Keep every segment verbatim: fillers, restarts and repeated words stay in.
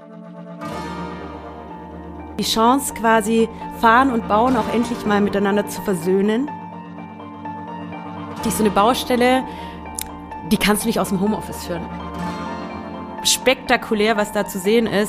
Die Chance quasi, Fahren und Bauen auch endlich mal miteinander zu versöhnen. Die so eine Baustelle, die kannst du nicht aus dem Homeoffice führen. Spektakulär, was da zu sehen ist.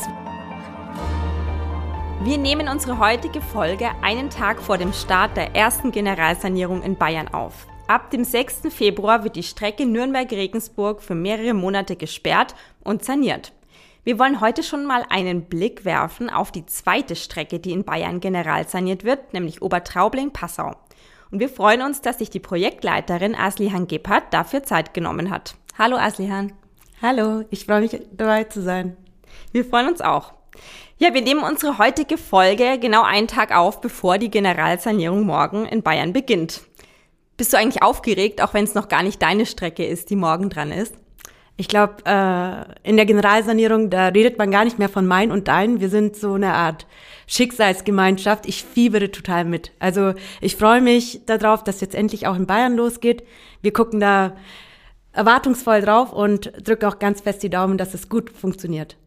Wir nehmen unsere heutige Folge einen Tag vor dem Start der ersten Generalsanierung in Bayern auf. Ab dem sechsten Februar wird die Strecke Nürnberg-Regensburg für mehrere Monate gesperrt und saniert. Wir wollen heute schon mal einen Blick werfen auf die zweite Strecke, die in Bayern generalsaniert wird, nämlich Obertraubling-Passau. Und wir freuen uns, dass sich die Projektleiterin Aslihan Gebhardt dafür Zeit genommen hat. Hallo Aslihan. Hallo, ich freue mich, dabei zu sein. Wir freuen uns auch. Ja, wir nehmen unsere heutige Folge genau einen Tag auf, bevor die Generalsanierung morgen in Bayern beginnt. Bist du eigentlich aufgeregt, auch wenn es noch gar nicht deine Strecke ist, die morgen dran ist? Ich glaube, äh, in der Generalsanierung, da redet man gar nicht mehr von mein und dein. Wir sind so eine Art Schicksalsgemeinschaft. Ich fiebere total mit. Also ich freue mich darauf, dass jetzt endlich auch in Bayern losgeht. Wir gucken da erwartungsvoll drauf und drücke auch ganz fest die Daumen, dass es gut funktioniert.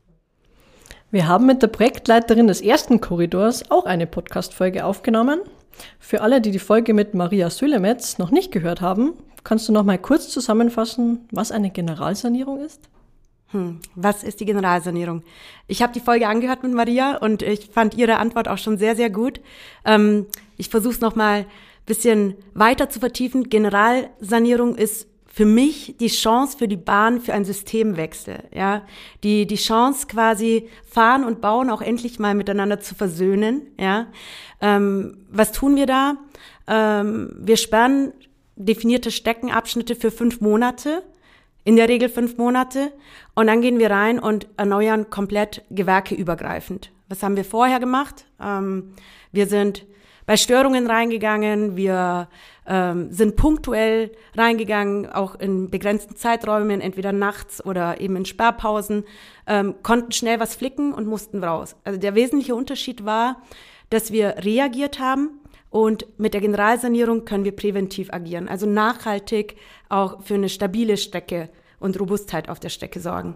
Wir haben mit der Projektleiterin des ersten Korridors auch eine Podcast-Folge aufgenommen. Für alle, die die Folge mit Maria Sölemetz noch nicht gehört haben, kannst du noch mal kurz zusammenfassen, was eine Generalsanierung ist? Hm, was ist die Generalsanierung? Ich habe die Folge angehört mit Maria und ich fand ihre Antwort auch schon sehr, sehr gut. Ähm, ich versuche es noch mal ein bisschen weiter zu vertiefen. Generalsanierung ist für mich die Chance für die Bahn für einen Systemwechsel, ja, die die Chance quasi Fahren und Bauen auch endlich mal miteinander zu versöhnen, ja. Ähm, was tun wir da? Ähm, wir sperren definierte Streckenabschnitte für fünf Monate, in der Regel fünf Monate, und dann gehen wir rein und erneuern komplett gewerkeübergreifend. Was haben wir vorher gemacht? Ähm, wir sind bei Störungen reingegangen, wir ähm, sind punktuell reingegangen, auch in begrenzten Zeiträumen, entweder nachts oder eben in Sperrpausen, ähm, konnten schnell was flicken und mussten raus. Also der wesentliche Unterschied war, dass wir reagiert haben und mit der Generalsanierung können wir präventiv agieren, also nachhaltig auch für eine stabile Strecke und Robustheit auf der Strecke sorgen.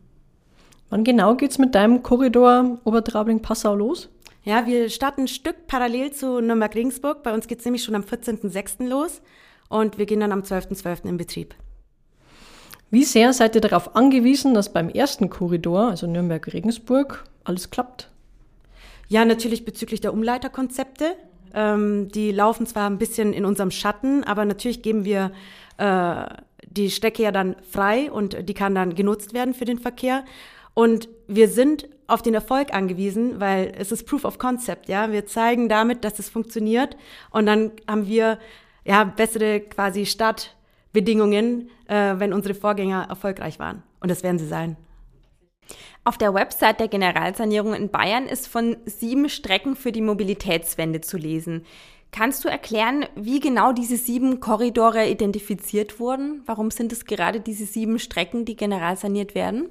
Wann genau geht's mit deinem Korridor Obertraubling-Passau los? Ja, wir starten ein Stück parallel zu Nürnberg-Regensburg. Bei uns geht's nämlich schon am vierzehnten sechsten los und wir gehen dann am zwölften zwölften in Betrieb. Wie sehr seid ihr darauf angewiesen, dass beim ersten Korridor, also Nürnberg-Regensburg, alles klappt? Ja, natürlich bezüglich der Umleiterkonzepte. Ähm, die laufen zwar ein bisschen in unserem Schatten, aber natürlich geben wir äh, die Strecke ja dann frei und die kann dann genutzt werden für den Verkehr. Und wir sind auf den Erfolg angewiesen, weil es ist Proof of Concept, ja. Wir zeigen damit, dass es funktioniert und dann haben wir ja bessere quasi Startbedingungen, äh, wenn unsere Vorgänger erfolgreich waren. Und das werden sie sein. Auf der Website der Generalsanierung in Bayern ist von sieben Strecken für die Mobilitätswende zu lesen. Kannst du erklären, wie genau diese sieben Korridore identifiziert wurden? Warum sind es gerade diese sieben Strecken, die generalsaniert werden?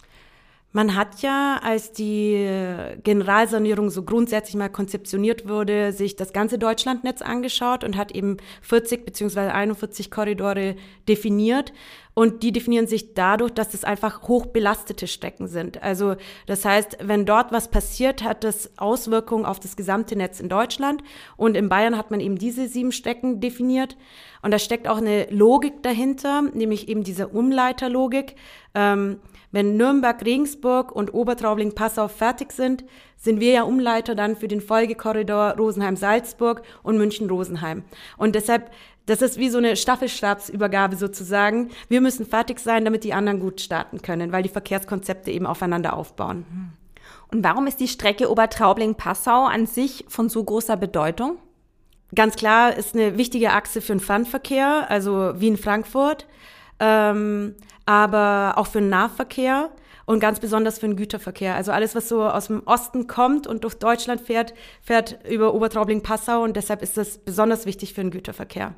Man hat ja, als die Generalsanierung so grundsätzlich mal konzeptioniert wurde, sich das ganze Deutschlandnetz angeschaut und hat eben vierzig beziehungsweise einundvierzig Korridore definiert. Und die definieren sich dadurch, dass es einfach hochbelastete Strecken sind. Also das heißt, wenn dort was passiert, hat das Auswirkungen auf das gesamte Netz in Deutschland. Und in Bayern hat man eben diese sieben Strecken definiert. Und da steckt auch eine Logik dahinter, nämlich eben diese Umleiterlogik. Ähm, Wenn Nürnberg, Regensburg und Obertraubling-Passau fertig sind, sind wir ja Umleiter dann für den Folgekorridor Rosenheim-Salzburg und München-Rosenheim. Und deshalb, das ist wie so eine Staffelstabsübergabe sozusagen. Wir müssen fertig sein, damit die anderen gut starten können, weil die Verkehrskonzepte eben aufeinander aufbauen. Und warum ist die Strecke Obertraubling-Passau an sich von so großer Bedeutung? Ganz klar ist eine wichtige Achse für den Fernverkehr, also Wien-Frankfurt. Ähm, aber auch für den Nahverkehr und ganz besonders für den Güterverkehr. Also alles, was so aus dem Osten kommt und durch Deutschland fährt, fährt über Obertraubling-Passau und deshalb ist das besonders wichtig für den Güterverkehr.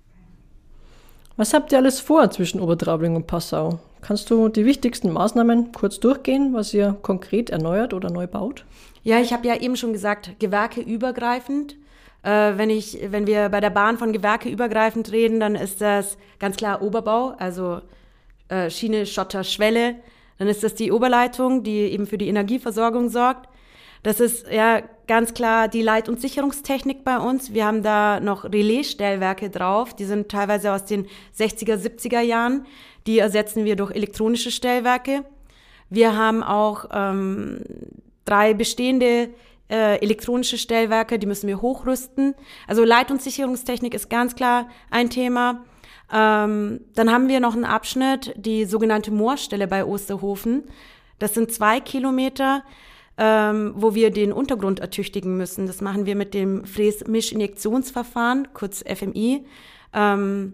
Was habt ihr alles vor zwischen Obertraubling und Passau? Kannst du die wichtigsten Maßnahmen kurz durchgehen, was ihr konkret erneuert oder neu baut? Ja, ich habe ja eben schon gesagt, gewerkeübergreifend. Äh, wenn ich, wenn wir bei der Bahn von gewerkeübergreifend reden, dann ist das ganz klar Oberbau, also äh, Schiene, Schotter, Schwelle. Dann ist das die Oberleitung, die eben für die Energieversorgung sorgt. Das ist ja ganz klar die Leit- und Sicherungstechnik bei uns. Wir haben da noch Relaisstellwerke drauf. Die sind teilweise aus den sechziger, siebziger Jahren. Die ersetzen wir durch elektronische Stellwerke. Wir haben auch ähm, drei bestehende äh, elektronische Stellwerke, die müssen wir hochrüsten. Also Leit- und Sicherungstechnik ist ganz klar ein Thema. Ähm, dann haben wir noch einen Abschnitt, die sogenannte Moorstelle bei Osterhofen. Das sind zwei Kilometer, ähm, wo wir den Untergrund ertüchtigen müssen. Das machen wir mit dem Fräsmischinjektionsverfahren, kurz F M I. Ähm,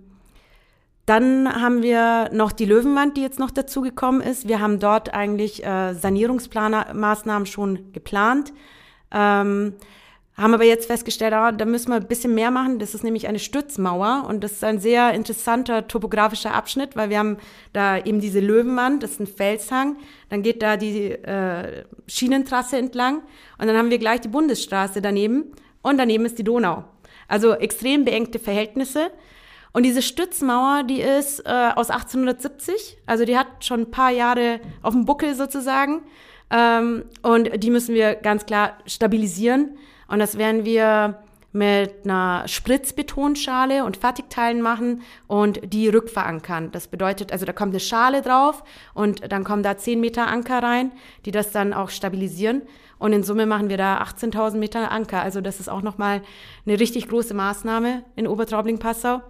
Dann haben wir noch die Löwenwand, die jetzt noch dazugekommen ist. Wir haben dort eigentlich äh, Sanierungsmaßnahmen schon geplant, ähm, haben aber jetzt festgestellt, ah, da müssen wir ein bisschen mehr machen. Das ist nämlich eine Stützmauer und das ist ein sehr interessanter topografischer Abschnitt, weil wir haben da eben diese Löwenwand, das ist ein Felshang, dann geht da die äh, Schienentrasse entlang und dann haben wir gleich die Bundesstraße daneben und daneben ist die Donau. Also extrem beengte Verhältnisse. Und diese Stützmauer, die ist äh, aus achtzehnhundertsiebzig, also die hat schon ein paar Jahre auf dem Buckel sozusagen. Ähm, und die müssen wir ganz klar stabilisieren. Und das werden wir mit einer Spritzbetonschale und Fertigteilen machen und die rückverankern. Das bedeutet, also da kommt eine Schale drauf und dann kommen da zehn Meter Anker rein, die das dann auch stabilisieren. Und in Summe machen wir da achtzehntausend Meter Anker. Also das ist auch nochmal eine richtig große Maßnahme in Obertraubling-Passau.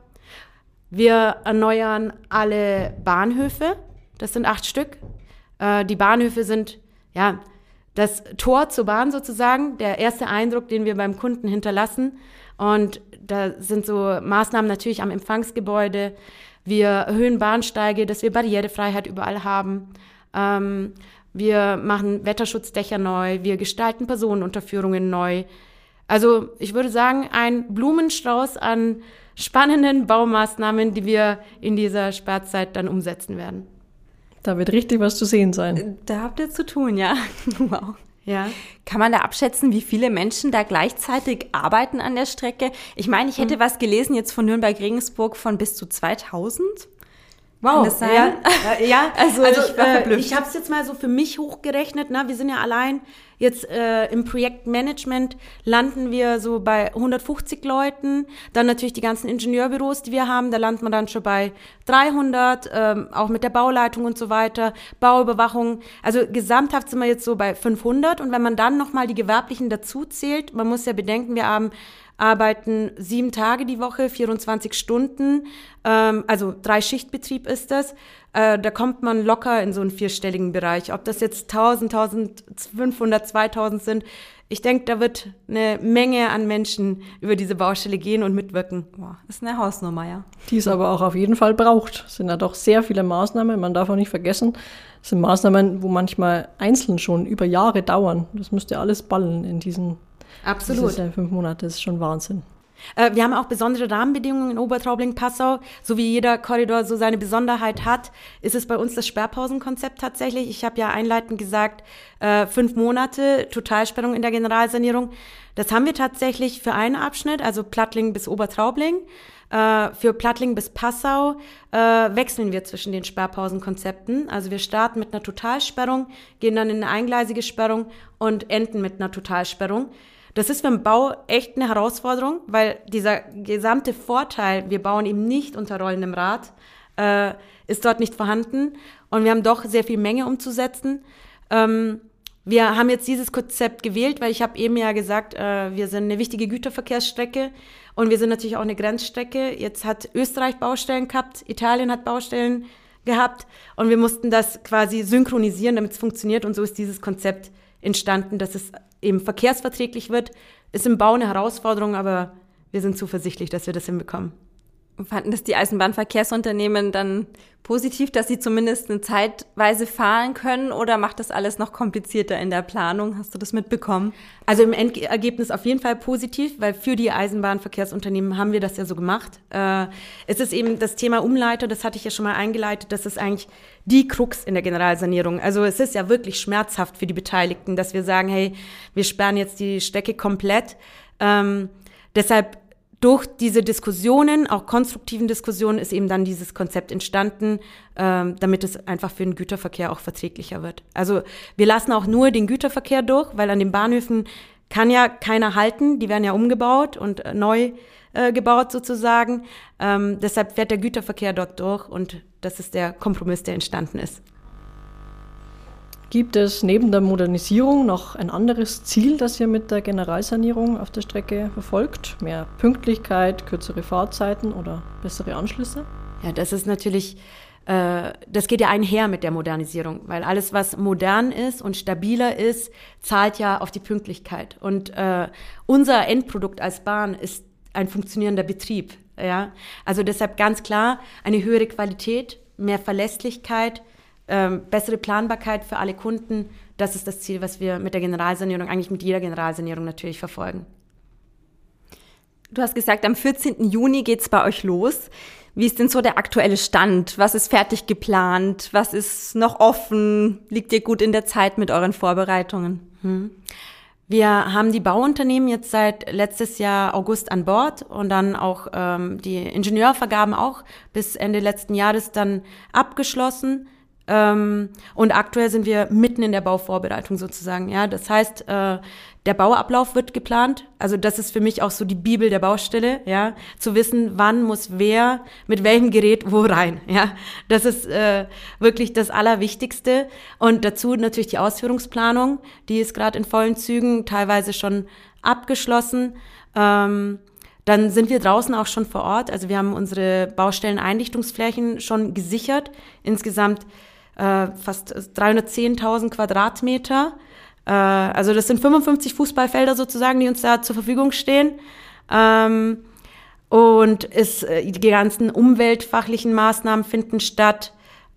Wir erneuern alle Bahnhöfe, das sind acht Stück. Äh, die Bahnhöfe sind ja das Tor zur Bahn sozusagen, der erste Eindruck, den wir beim Kunden hinterlassen. Und da sind so Maßnahmen natürlich am Empfangsgebäude. Wir erhöhen Bahnsteige, dass wir Barrierefreiheit überall haben. Ähm, wir machen Wetterschutzdächer neu, wir gestalten Personenunterführungen neu. Also ich würde sagen, ein Blumenstrauß an spannenden Baumaßnahmen, die wir in dieser Sperrzeit dann umsetzen werden. Da wird richtig was zu sehen sein. Da habt ihr zu tun, ja. Wow. Ja. Kann man da abschätzen, wie viele Menschen da gleichzeitig arbeiten an der Strecke? Ich meine, ich hätte mhm. was gelesen jetzt von Nürnberg-Regensburg von bis zu zweitausend. Wow, kann das sein? Ja, äh, ja. also, also ich, äh, ich habe es jetzt mal so für mich hochgerechnet. Ne? Wir sind ja allein jetzt äh, im Projektmanagement landen wir so bei hundertfünfzig Leuten. Dann natürlich die ganzen Ingenieurbüros, die wir haben, da landet man dann schon bei dreihundert, ähm, auch mit der Bauleitung und so weiter, Bauüberwachung. Also gesamthaft sind wir jetzt so bei fünfhundert. Und wenn man dann nochmal die Gewerblichen dazu zählt, man muss ja bedenken, wir haben arbeiten sieben Tage die Woche, vierundzwanzig Stunden, ähm, also Drei-Schichtbetrieb ist das. Äh, da kommt man locker in so einen vierstelligen Bereich. Ob das jetzt tausend, eintausendfünfhundert, zweitausend sind, ich denke, da wird eine Menge an Menschen über diese Baustelle gehen und mitwirken. Wow, das ist eine Hausnummer, ja. Die es aber auch auf jeden Fall braucht. Es sind ja doch sehr viele Maßnahmen, man darf auch nicht vergessen, es sind Maßnahmen, wo manchmal einzeln schon über Jahre dauern. Das müsste alles ballen in diesen Absolut. Diese fünf Monate, das ist schon Wahnsinn. Äh, wir haben auch besondere Rahmenbedingungen in Obertraubling-Passau. So wie jeder Korridor so seine Besonderheit hat, ist es bei uns das Sperrpausenkonzept tatsächlich. Ich habe ja einleitend gesagt, äh, fünf Monate Totalsperrung in der Generalsanierung. Das haben wir tatsächlich für einen Abschnitt, also Plattling bis Obertraubling. Äh, für Plattling bis Passau äh, wechseln wir zwischen den Sperrpausenkonzepten. Also wir starten mit einer Totalsperrung, gehen dann in eine eingleisige Sperrung und enden mit einer Totalsperrung. Das ist für den Bau echt eine Herausforderung, weil dieser gesamte Vorteil, wir bauen eben nicht unter rollendem Rad, äh, ist dort nicht vorhanden. Und wir haben doch sehr viel Menge umzusetzen. Ähm, wir haben jetzt dieses Konzept gewählt, weil ich habe eben ja gesagt, äh, wir sind eine wichtige Güterverkehrsstrecke und wir sind natürlich auch eine Grenzstrecke. Jetzt hat Österreich Baustellen gehabt, Italien hat Baustellen gehabt und wir mussten das quasi synchronisieren, damit es funktioniert. Und so ist dieses Konzept entstanden, dass es eben verkehrsverträglich wird. Ist im Bau eine Herausforderung, aber wir sind zuversichtlich, dass wir das hinbekommen. Fanden das die Eisenbahnverkehrsunternehmen dann positiv, dass sie zumindest eine Zeitweise fahren können, oder macht das alles noch komplizierter in der Planung? Hast du das mitbekommen? Also im Endergebnis auf jeden Fall positiv, weil für die Eisenbahnverkehrsunternehmen haben wir das ja so gemacht. Äh, es ist eben das Thema Umleiter, das hatte ich ja schon mal eingeleitet, das ist eigentlich die Krux in der Generalsanierung. Also es ist ja wirklich schmerzhaft für die Beteiligten, dass wir sagen, hey, wir sperren jetzt die Strecke komplett. Ähm, deshalb durch diese Diskussionen, auch konstruktiven Diskussionen, ist eben dann dieses Konzept entstanden, ähm, damit es einfach für den Güterverkehr auch verträglicher wird. Also wir lassen auch nur den Güterverkehr durch, weil an den Bahnhöfen kann ja keiner halten, die werden ja umgebaut und äh, neu äh, gebaut sozusagen. Ähm, deshalb fährt der Güterverkehr dort durch und das ist der Kompromiss, der entstanden ist. Gibt es neben der Modernisierung noch ein anderes Ziel, das ihr mit der Generalsanierung auf der Strecke verfolgt? Mehr Pünktlichkeit, kürzere Fahrzeiten oder bessere Anschlüsse? Ja, das ist natürlich, äh, das geht ja einher mit der Modernisierung, weil alles, was modern ist und stabiler ist, zahlt ja auf die Pünktlichkeit. Und äh, unser Endprodukt als Bahn ist ein funktionierender Betrieb. Ja? Also deshalb ganz klar eine höhere Qualität, mehr Verlässlichkeit, Ähm, bessere Planbarkeit für alle Kunden, das ist das Ziel, was wir mit der Generalsanierung, eigentlich mit jeder Generalsanierung natürlich verfolgen. Du hast gesagt, am vierzehnten Juni geht's bei euch los. Wie ist denn so der aktuelle Stand? Was ist fertig geplant? Was ist noch offen? Liegt ihr gut in der Zeit mit euren Vorbereitungen? Hm. Wir haben die Bauunternehmen jetzt seit letztes Jahr August an Bord und dann auch ähm, die Ingenieurvergaben auch bis Ende letzten Jahres dann abgeschlossen. Ähm, und aktuell sind wir mitten in der Bauvorbereitung sozusagen. Ja, das heißt, äh, der Bauablauf wird geplant. Also das ist für mich auch so die Bibel der Baustelle, ja, zu wissen, wann muss wer mit welchem Gerät wo rein. Ja, das ist äh, wirklich das Allerwichtigste. Und dazu natürlich die Ausführungsplanung, die ist gerade in vollen Zügen, teilweise schon abgeschlossen. Ähm, Dann sind wir draußen auch schon vor Ort. Also wir haben unsere Baustelleneinrichtungsflächen schon gesichert. Insgesamt äh, fast dreihundertzehntausend Quadratmeter. Äh, also das sind fünfundfünfzig Fußballfelder sozusagen, die uns da zur Verfügung stehen. Ähm, und es, äh, die ganzen umweltfachlichen Maßnahmen finden statt.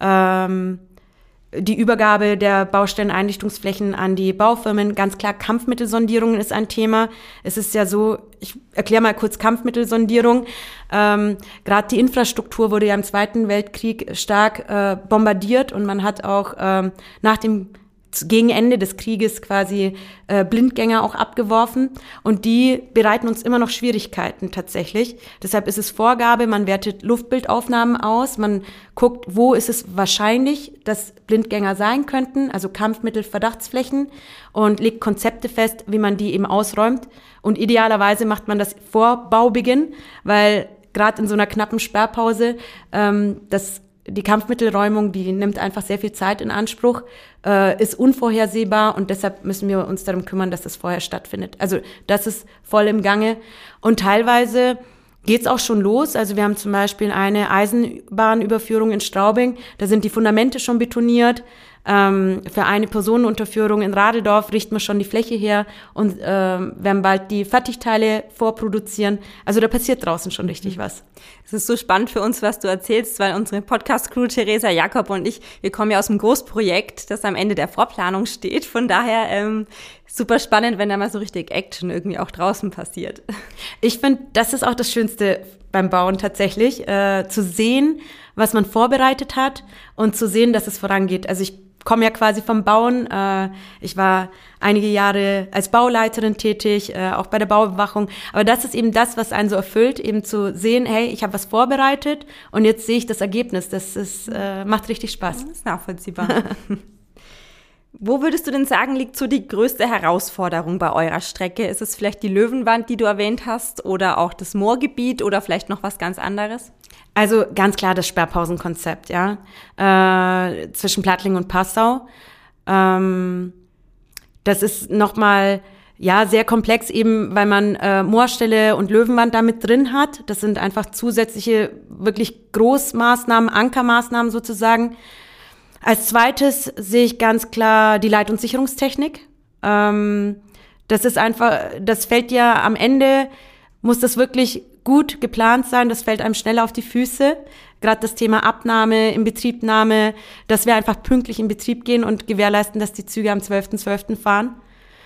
Ähm, Die Übergabe der Baustelleneinrichtungsflächen an die Baufirmen, ganz klar Kampfmittelsondierungen ist ein Thema. Es ist ja so, ich erkläre mal kurz Kampfmittelsondierung. Ähm, Gerade die Infrastruktur wurde ja im Zweiten Weltkrieg stark äh, bombardiert und man hat auch ähm, nach dem gegen Ende des Krieges quasi äh, Blindgänger auch abgeworfen und die bereiten uns immer noch Schwierigkeiten tatsächlich. Deshalb ist es Vorgabe, man wertet Luftbildaufnahmen aus, man guckt, wo ist es wahrscheinlich, dass Blindgänger sein könnten, also Kampfmittel-Verdachtsflächen und legt Konzepte fest, wie man die eben ausräumt. Und idealerweise macht man das vor Baubeginn, weil gerade in so einer knappen Sperrpause ähm, das die Kampfmittelräumung, die nimmt einfach sehr viel Zeit in Anspruch, äh, ist unvorhersehbar und deshalb müssen wir uns darum kümmern, dass das vorher stattfindet. Also das ist voll im Gange und teilweise geht's auch schon los. Also wir haben zum Beispiel eine Eisenbahnüberführung in Straubing, da sind die Fundamente schon betoniert. Ähm, für eine Personenunterführung in Radeldorf richten wir schon die Fläche her und äh, werden bald die Fertigteile vorproduzieren. Also da passiert draußen schon richtig was. Es ist so spannend für uns, was du erzählst, weil unsere Podcast-Crew Theresa, Jakob und ich, wir kommen ja aus einem Großprojekt, das am Ende der Vorplanung steht. Von daher ähm, super spannend, wenn da mal so richtig Action irgendwie auch draußen passiert. Ich finde, das ist auch das Schönste beim Bauen tatsächlich, äh, zu sehen, was man vorbereitet hat und zu sehen, dass es vorangeht. Also ich komme ja quasi vom Bauen. Äh, ich war einige Jahre als Bauleiterin tätig, äh, auch bei der Bauüberwachung. Aber das ist eben das, was einen so erfüllt, eben zu sehen, hey, ich habe was vorbereitet und jetzt sehe ich das Ergebnis. Das ist, äh, macht richtig Spaß. Das ist nachvollziehbar. Wo würdest du denn sagen, liegt so die größte Herausforderung bei eurer Strecke? Ist es vielleicht die Löwenwand, die du erwähnt hast, oder auch das Moorgebiet oder vielleicht noch was ganz anderes? Also ganz klar das Sperrpausenkonzept, ja, äh, zwischen Plattling und Passau. Ähm, das ist nochmal, ja, sehr komplex eben, weil man äh, Moorstelle und Löwenwand da mit drin hat. Das sind einfach zusätzliche, wirklich Großmaßnahmen, Ankermaßnahmen sozusagen. Als zweites sehe ich ganz klar die Leit- und Sicherungstechnik. Ähm, das ist einfach, das fällt ja am Ende, muss das wirklich gut geplant sein, das fällt einem schneller auf die Füße. Gerade das Thema Abnahme, Inbetriebnahme, dass wir einfach pünktlich in Betrieb gehen und gewährleisten, dass die Züge am zwölften zwölften fahren.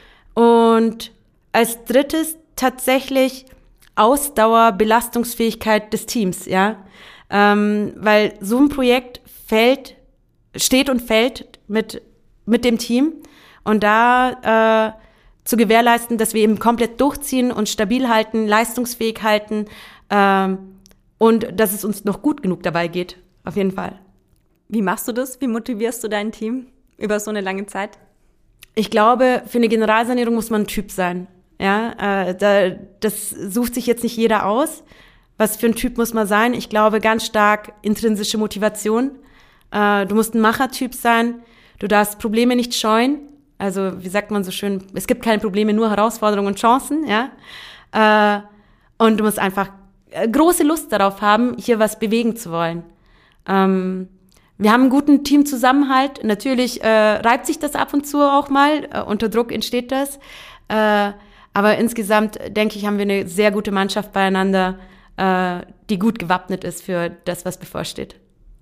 Und als drittes tatsächlich Ausdauer, Belastungsfähigkeit des Teams, ja. Ähm, weil so ein Projekt fällt steht und fällt mit mit dem Team und da äh, zu gewährleisten, dass wir eben komplett durchziehen und stabil halten, leistungsfähig halten ähm, und dass es uns noch gut genug dabei geht, auf jeden Fall. Wie machst du das? Wie motivierst du dein Team über so eine lange Zeit? Ich glaube, für eine Generalsanierung muss man ein Typ sein. Ja, äh, da, das sucht sich jetzt nicht jeder aus. Was für ein Typ muss man sein? Ich glaube, ganz stark intrinsische Motivation. Äh, du musst ein Machertyp sein. Du darfst Probleme nicht scheuen. Also, wie sagt man so schön, es gibt keine Probleme, nur Herausforderungen und Chancen, ja. Äh, und du musst einfach große Lust darauf haben, hier was bewegen zu wollen. Ähm, wir haben einen guten Teamzusammenhalt. Natürlich äh, reibt sich das ab und zu auch mal. Äh, unter Druck entsteht das. Äh, aber insgesamt, denke ich, haben wir eine sehr gute Mannschaft beieinander, äh, die gut gewappnet ist für das, was bevorsteht.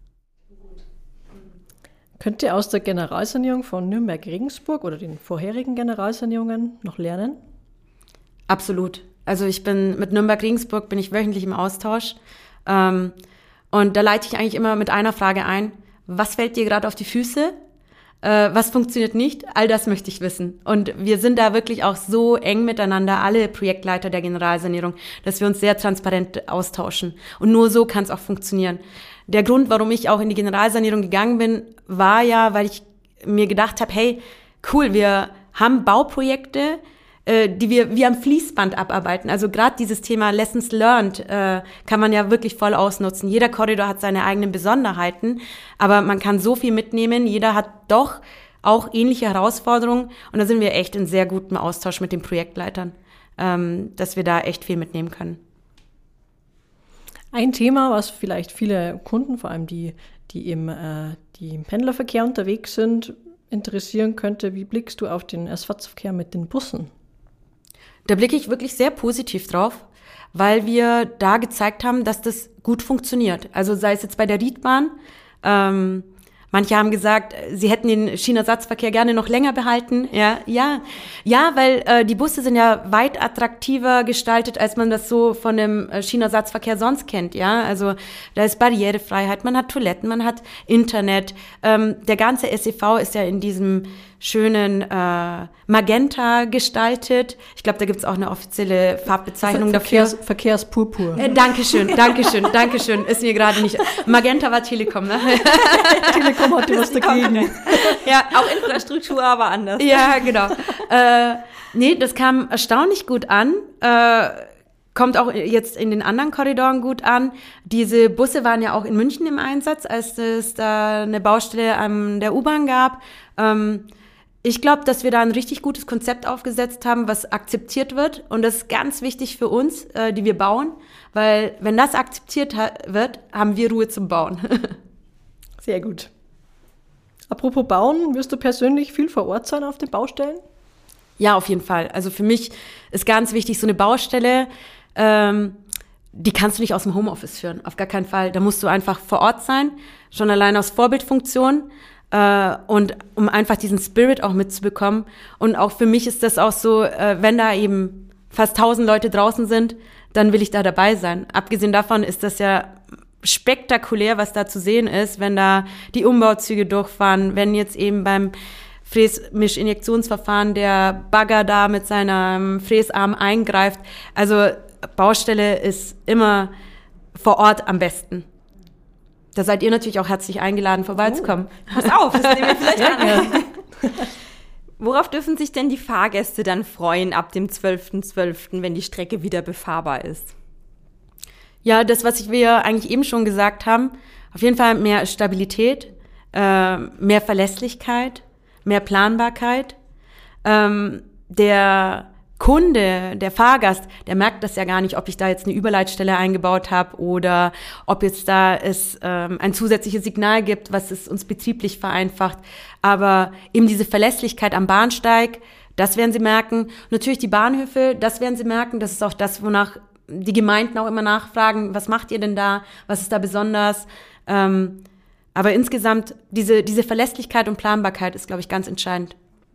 Könnt ihr aus der Generalsanierung von Nürnberg-Regensburg oder den vorherigen Generalsanierungen noch lernen? Absolut. Also ich bin mit Nürnberg-Regensburg bin ich wöchentlich im Austausch. Ähm, und da leite ich eigentlich immer mit einer Frage ein. Was fällt dir gerade auf die Füße? Äh, was funktioniert nicht? All das möchte ich wissen. Und wir sind da wirklich auch so eng miteinander, alle Projektleiter der Generalsanierung, dass wir uns sehr transparent austauschen. Und nur so kann es auch funktionieren. Der Grund, warum ich auch in die Generalsanierung gegangen bin, war ja, weil ich mir gedacht habe, hey, cool, wir haben Bauprojekte, äh, die wir wie am Fließband abarbeiten. Also gerade dieses Thema Lessons Learned äh, kann man ja wirklich voll ausnutzen. Jeder Korridor hat seine eigenen Besonderheiten, aber man kann so viel mitnehmen. Jeder hat doch auch ähnliche Herausforderungen und da sind wir echt in sehr gutem Austausch mit den Projektleitern, ähm, dass wir da echt viel mitnehmen können. Ein Thema, was vielleicht viele Kunden, vor allem die, die im, äh, die im Pendlerverkehr unterwegs sind, interessieren könnte, wie blickst du auf den Ersatzverkehr mit den Bussen? Da blicke ich wirklich sehr positiv drauf, weil wir da gezeigt haben, dass das gut funktioniert. Also sei es jetzt bei der Riedbahn, ähm, manche haben gesagt, sie hätten den Schienenersatzverkehr gerne noch länger behalten. Ja, ja, ja, weil äh, die Busse sind ja weit attraktiver gestaltet, als man das so von dem äh, Schienenersatzverkehr sonst kennt. Ja, also da ist Barrierefreiheit, man hat Toiletten, man hat Internet. Ähm, der ganze S E V ist ja in diesem schönen äh, Magenta gestaltet. Ich glaube, da gibt's auch eine offizielle Farbbezeichnung Verkehrs, dafür. Verkehrspurpur. Äh, Dankeschön, Dankeschön, Dankeschön. Ist mir gerade nicht... Magenta war Telekom, ne? Telekom hatte was dagegen. Ja, auch Infrastruktur, aber anders. Ja, genau. Äh, nee, das kam erstaunlich gut an. Äh, kommt auch jetzt in den anderen Korridoren gut an. Diese Busse waren ja auch in München im Einsatz, als es da eine Baustelle an der U-Bahn gab. Ähm, Ich glaube, dass wir da ein richtig gutes Konzept aufgesetzt haben, was akzeptiert wird. Und das ist ganz wichtig für uns, äh, die wir bauen. Weil wenn das akzeptiert ha- wird, haben wir Ruhe zum Bauen. Sehr gut. Apropos Bauen, wirst du persönlich viel vor Ort sein auf den Baustellen? Ja, auf jeden Fall. Also für mich ist ganz wichtig, so eine Baustelle, ähm, die kannst du nicht aus dem Homeoffice führen. Auf gar keinen Fall. Da musst du einfach vor Ort sein. Schon allein aus Vorbildfunktion. Äh, und um einfach diesen Spirit auch mitzubekommen. Und auch für mich ist das auch so, äh, wenn da eben fast tausend Leute draußen sind, dann will ich da dabei sein. Abgesehen davon ist das ja spektakulär, was da zu sehen ist, wenn da die Umbauzüge durchfahren, wenn jetzt eben beim Fräsmischinjektionsverfahren der Bagger da mit seinem Fräsarm eingreift. Also Baustelle ist immer vor Ort am besten. Da seid ihr natürlich auch herzlich eingeladen, vorbeizukommen. Oh, pass auf, das nehmen wir vielleicht an. Worauf dürfen sich denn die Fahrgäste dann freuen ab dem zwölften zwölften, wenn die Strecke wieder befahrbar ist? Ja, das, was wir eigentlich eben schon gesagt haben, auf jeden Fall mehr Stabilität, äh, mehr Verlässlichkeit, mehr Planbarkeit. Ähm, der Kunde, der Fahrgast, der merkt das ja gar nicht, ob ich da jetzt eine Überleitstelle eingebaut habe oder ob jetzt da es ähm, ein zusätzliches Signal gibt, was es uns betrieblich vereinfacht. Aber eben diese Verlässlichkeit am Bahnsteig, das werden sie merken. Natürlich die Bahnhöfe, das werden sie merken. Das ist auch das, wonach die Gemeinden auch immer nachfragen, was macht ihr denn da, was ist da besonders? Ähm, aber insgesamt diese, diese Verlässlichkeit und Planbarkeit ist, glaube ich, ganz entscheidend.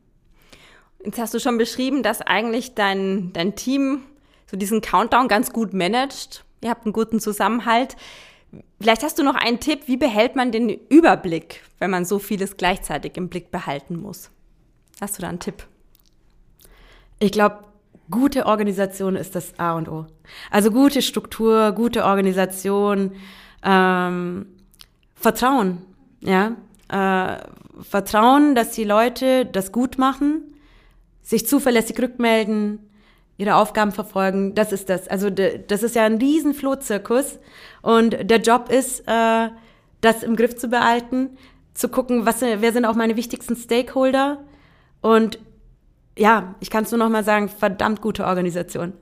Jetzt hast du schon beschrieben, dass eigentlich dein, dein Team so diesen Countdown ganz gut managt. Ihr habt einen guten Zusammenhalt. Vielleicht hast du noch einen Tipp, wie behält man den Überblick, wenn man so vieles gleichzeitig im Blick behalten muss? Hast du da einen Tipp? Ich glaube, gute Organisation ist das A und O. Also gute Struktur, gute Organisation, ähm, Vertrauen, ja. Äh, Vertrauen, dass die Leute das gut machen, sich zuverlässig rückmelden, ihre Aufgaben verfolgen, das ist das. Also de, das ist ja ein riesen Flohzirkus und der Job ist, äh, das im Griff zu behalten, zu gucken, was, wer sind auch meine wichtigsten Stakeholder und ja, ich kann es nur noch mal sagen, verdammt gute Organisation.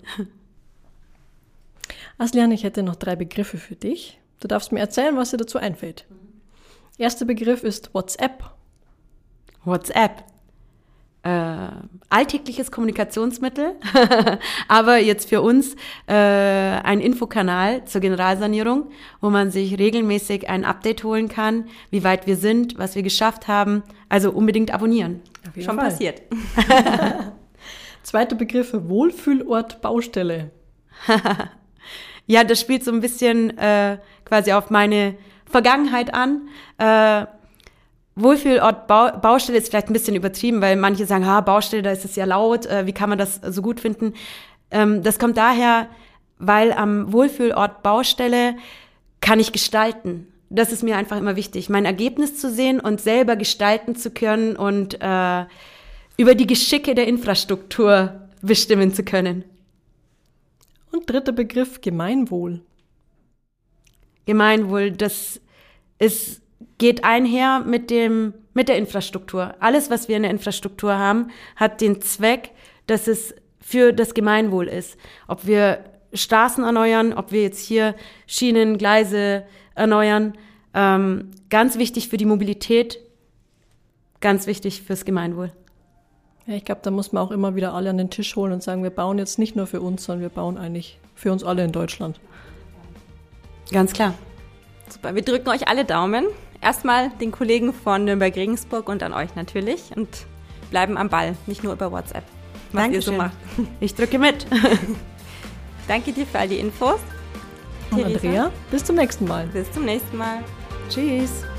Aslian, ich hätte noch drei Begriffe für dich. Du darfst mir erzählen, was dir dazu einfällt. Erster Begriff ist WhatsApp. WhatsApp. Äh, alltägliches Kommunikationsmittel, aber jetzt für uns äh, ein Infokanal zur Generalsanierung, wo man sich regelmäßig ein Update holen kann, wie weit wir sind, was wir geschafft haben. Also unbedingt abonnieren. Schon Fall. Passiert. Zweiter Begriff, Wohlfühlort Baustelle. Ja, das spielt so ein bisschen äh, quasi auf meine Vergangenheit an. Äh, Wohlfühlort Bau, Baustelle ist vielleicht ein bisschen übertrieben, weil manche sagen, ha, Baustelle, da ist es ja laut, äh, wie kann man das so gut finden? Ähm, das kommt daher, weil am Wohlfühlort Baustelle kann ich gestalten. Das ist mir einfach immer wichtig, mein Ergebnis zu sehen und selber gestalten zu können und äh, über die Geschicke der Infrastruktur bestimmen zu können. Und dritter Begriff, Gemeinwohl. Gemeinwohl, das ist, geht einher mit dem, mit der Infrastruktur. Alles, was wir in der Infrastruktur haben, hat den Zweck, dass es für das Gemeinwohl ist. Ob wir Straßen erneuern, ob wir jetzt hier Schienen, Gleise erneuern. Ähm, ganz wichtig für die Mobilität, ganz wichtig fürs Gemeinwohl. Ja, ich glaube, da muss man auch immer wieder alle an den Tisch holen und sagen, wir bauen jetzt nicht nur für uns, sondern wir bauen eigentlich für uns alle in Deutschland. Ganz klar. Super, wir drücken euch alle Daumen. Erstmal den Kollegen von Nürnberg-Regensburg und an euch natürlich und bleiben am Ball, nicht nur über WhatsApp, was Dankeschön. ihr so macht. Ich drücke mit. Danke dir für all die Infos. Und Andrea, bis zum nächsten Mal. Bis zum nächsten Mal. Tschüss.